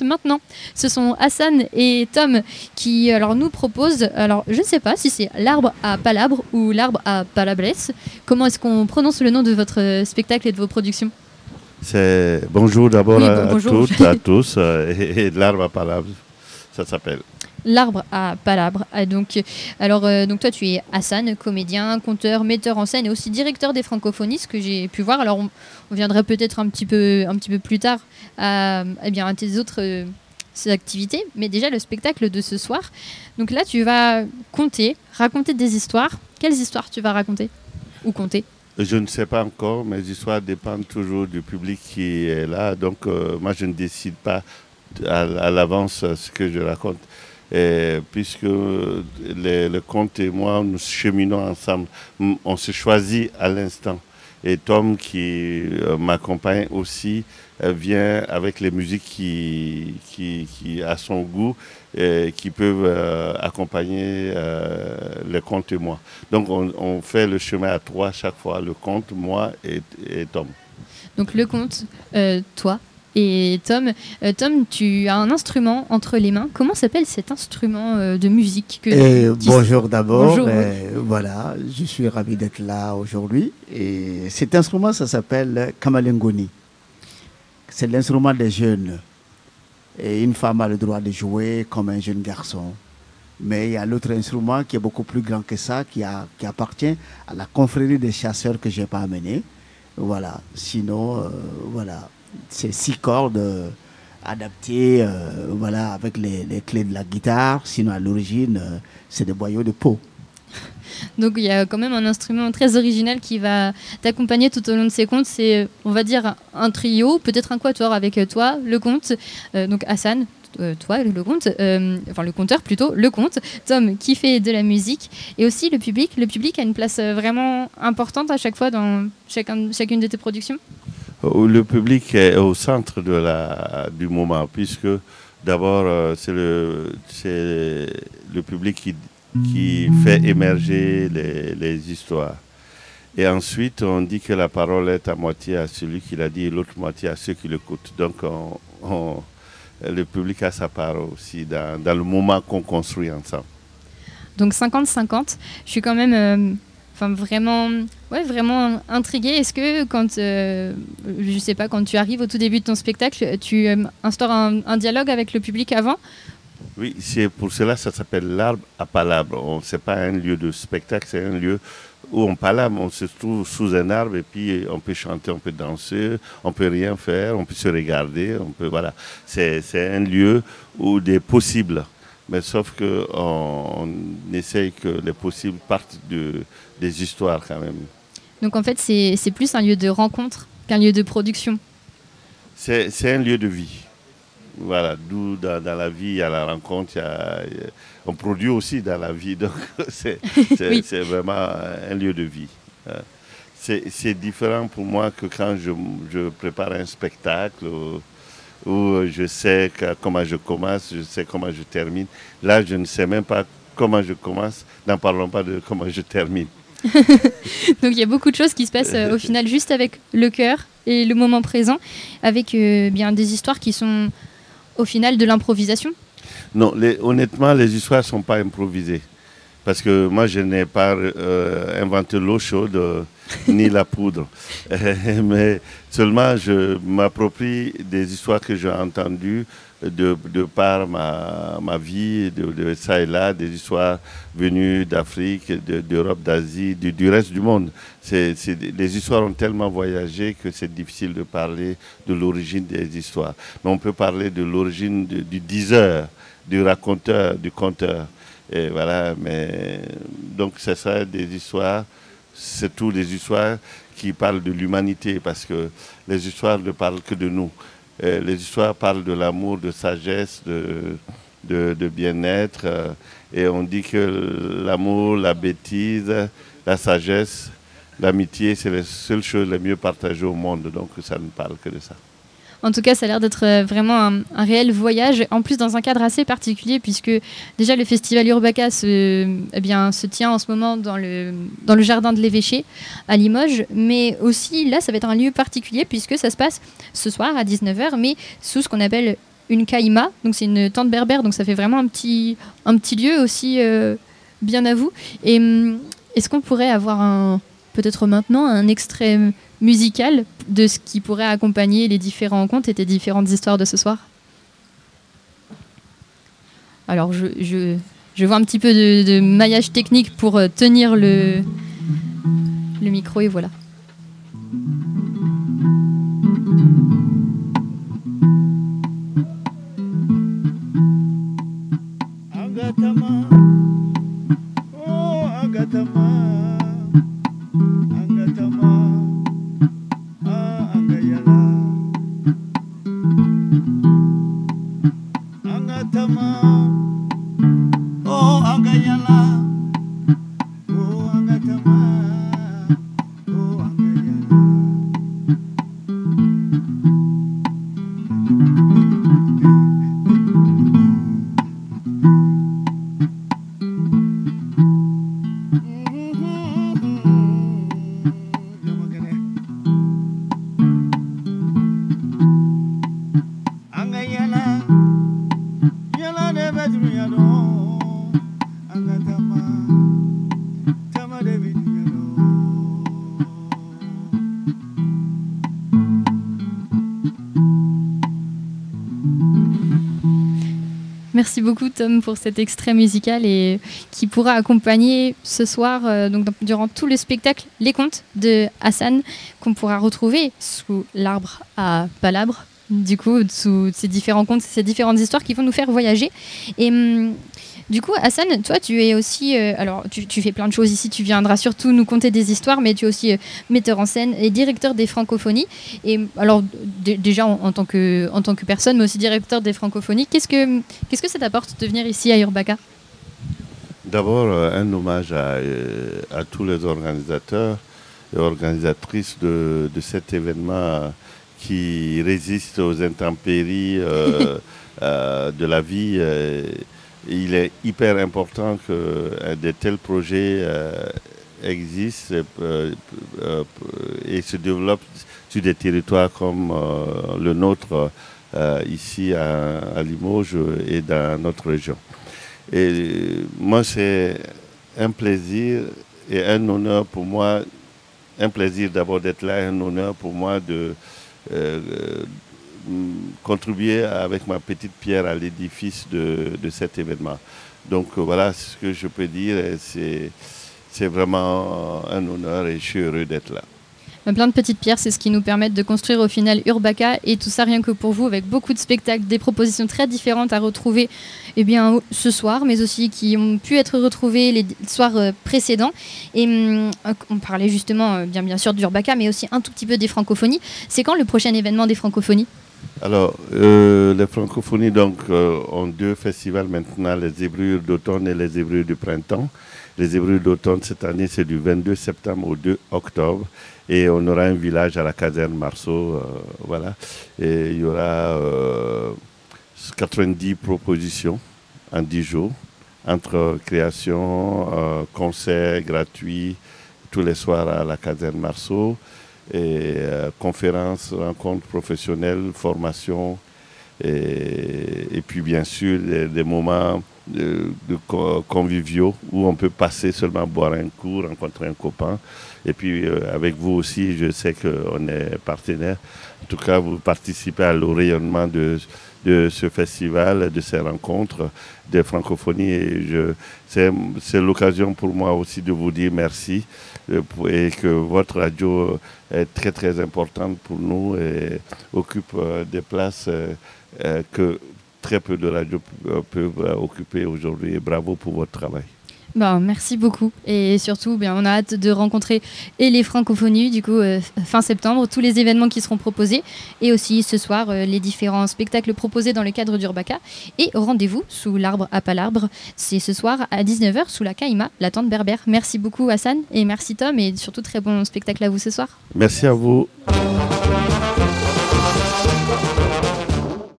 maintenant. Ce sont Hassan et Tom qui nous proposent, alors je ne sais pas si c'est l'arbre à palabre ou l'arbre à palabres. Comment est-ce qu'on prononce le nom de votre spectacle et de vos productions ? C'est bonjour d'abord bonjour. À toutes, à tous, et l'arbre à palabres, ça s'appelle. L'arbre à palabres. Donc toi, tu es Hassan, comédien, conteur, metteur en scène et aussi directeur des Francophonies, ce que j'ai pu voir. Alors, on viendra peut-être un petit peu plus tard à tes autres activités. Mais déjà, le spectacle de ce soir. Donc là, tu vas raconter des histoires. Quelles histoires tu vas raconter ou conter ? Je ne sais pas encore. Mes histoires dépendent toujours du public qui est là. Donc, moi, je ne décide pas à l'avance ce que je raconte. Et puisque le conte et moi, nous cheminons ensemble, on se choisit à l'instant. Et Tom, qui m'accompagne aussi, vient avec les musiques qui a son goût et qui peuvent accompagner le conte et moi. Donc on fait le chemin à trois chaque fois, le conte, moi et Tom. Donc le conte, toi et Tom. Tom, tu as un instrument entre les mains. Comment s'appelle cet instrument de musique Bonjour d'abord. Bonjour. Voilà, je suis ravi d'être là aujourd'hui. Et cet instrument, ça s'appelle kamalengoni. C'est l'instrument des jeunes. Et une femme a le droit de jouer comme un jeune garçon. Mais il y a l'autre instrument qui est beaucoup plus grand que ça, qui appartient à la confrérie des chasseurs que je n'ai pas amené. Voilà. Sinon, voilà. C'est 6 cordes adaptées avec les clés de la guitare. Sinon, à l'origine, c'est des boyaux de peau. Donc, il y a quand même un instrument très original qui va t'accompagner tout au long de ces contes. C'est, on va dire, un trio, peut-être un quatuor avec toi, le conte, donc Hassan, toi, le conte, le conteur plutôt, le conte, Tom qui fait de la musique, et aussi le public. Le public a une place vraiment importante à chaque fois dans chacune de tes productions. Le public est au centre du moment, puisque d'abord c'est le public qui fait émerger les histoires. Et ensuite, on dit que la parole est à moitié à celui qui l'a dit et l'autre moitié à ceux qui l'écoutent. Donc, le public a sa part aussi dans le moment qu'on construit ensemble. Donc 50-50, je suis quand même... vraiment intriguée. Est-ce que quand tu arrives au tout début de ton spectacle, tu instaures un dialogue avec le public avant ? Oui, c'est pour cela que ça s'appelle l'arbre à palabres. Ce n'est pas un lieu de spectacle, c'est un lieu où on palabre, on se trouve sous un arbre et puis on peut chanter, on peut danser, on peut rien faire, on peut se regarder, voilà. C'est un lieu où des possibles. Mais sauf qu'on essaye que les possibles partent des histoires quand même. Donc en fait, c'est plus un lieu de rencontre qu'un lieu de production. C'est un lieu de vie. Voilà, d'où dans la vie, il y a la rencontre, on produit aussi dans la vie. Donc c'est vraiment un lieu de vie. C'est différent pour moi que quand je prépare un spectacle où je sais comment je commence, je sais comment je termine. Là, je ne sais même pas comment je commence, n'en parlons pas de comment je termine. Donc il y a beaucoup de choses qui se passent au final juste avec le cœur et le moment présent, avec des histoires qui sont au final de l'improvisation. Non, honnêtement, les histoires ne sont pas improvisées. Parce que moi, je n'ai pas inventé l'eau chaude ni la poudre. Mais seulement, je m'approprie des histoires que j'ai entendues de par ma vie, de ça et là, des histoires venues d'Afrique, d'Europe, d'Asie, du reste du monde. Les histoires ont tellement voyagé que c'est difficile de parler de l'origine des histoires. Mais on peut parler de l'origine du diseur, du raconteur, du conteur. Et voilà, mais donc c'est ça, des histoires, c'est tout des histoires qui parlent de l'humanité, parce que les histoires ne parlent que de nous. Les histoires parlent de l'amour, de sagesse, de bien-être, et on dit que l'amour, la bêtise, la sagesse, l'amitié, c'est les seules choses les mieux partagées au monde, donc ça ne parle que de ça. En tout cas, ça a l'air d'être vraiment un réel voyage, en plus dans un cadre assez particulier, puisque déjà le festival Urbaka se tient en ce moment dans le jardin de l'évêché à Limoges, mais aussi là, ça va être un lieu particulier, puisque ça se passe ce soir à 19h, mais sous ce qu'on appelle une caïma, donc c'est une tente berbère, donc ça fait vraiment un petit lieu aussi bien à vous. Et est-ce qu'on pourrait avoir peut-être maintenant un extrait musical de ce qui pourrait accompagner les différents contes et les différentes histoires de ce soir? Alors je vois un petit peu de maillage technique pour tenir le micro et voilà. Angatama, oh Angatama, Angatama, Angayala, Angatama, oh Angayala, oh Angatama, oh Angayala. Merci beaucoup Tom pour cet extrait musical et qui pourra accompagner ce soir, durant tout le spectacle, les contes de Hassan qu'on pourra retrouver sous l'arbre à palabres, du coup sous ces différents contes, ces différentes histoires qui vont nous faire voyager. Et du coup Hassan, toi tu es aussi, alors tu fais plein de choses ici, tu viendras surtout nous conter des histoires, mais tu es aussi metteur en scène et directeur des Francophonies. Et alors déjà en tant que personne, mais aussi directeur des Francophonies, qu'est-ce que ça t'apporte de venir ici à Urbaka? D'abord, un hommage à tous les organisateurs et organisatrices de cet événement qui résiste aux intempéries de la vie. Il est hyper important que de tels projets existent et se développent sur des territoires comme le nôtre, ici à Limoges et dans notre région. Et moi, c'est un plaisir et un honneur pour moi, un plaisir d'abord d'être là, un honneur pour moi de contribuer avec ma petite pierre à l'édifice de cet événement. Donc voilà ce que je peux dire. C'est vraiment un honneur et je suis heureux d'être là. Plein de petites pierres, c'est ce qui nous permet de construire au final Urbaka, et tout ça rien que pour vous, avec beaucoup de spectacles, des propositions très différentes à retrouver ce soir, mais aussi qui ont pu être retrouvées les soirs précédents. Et on parlait justement bien sûr d'Urbaka, mais aussi un tout petit peu des Francophonies. C'est quand le prochain événement des Francophonies? Alors, les Francophonies ont deux festivals maintenant, les Zébrures d'automne et les Zébrures du printemps. Les Zébrures d'automne, cette année, c'est du 22 septembre au 2 octobre. Et on aura un village à la caserne Marceau. Voilà. Et il y aura 90 propositions en 10 jours, entre création, concerts gratuits, tous les soirs à la caserne Marceau, et conférences, rencontres professionnelles, formations, et puis bien sûr des moments de conviviaux où on peut passer seulement boire un coup, rencontrer un copain. Et puis avec vous aussi, je sais qu'on est partenaires. En tout cas, vous participez à l'orayonnement de ce festival, de ces rencontres des francophonies. Et c'est l'occasion pour moi aussi de vous dire merci et que votre radio est très très importante pour nous et occupe des places que très peu de radios peuvent occuper aujourd'hui. Et bravo pour votre travail. Merci beaucoup. Et surtout, on a hâte de rencontrer et les Francophonies, du coup, fin septembre, tous les événements qui seront proposés, et aussi ce soir, les différents spectacles proposés dans le cadre d'Urbaka. Et rendez-vous sous l'arbre à palabres, c'est ce soir à 19h sous la caïma, la tente berbère. Merci beaucoup Hassan, et merci Tom, et surtout très bon spectacle à vous ce soir. Merci à vous.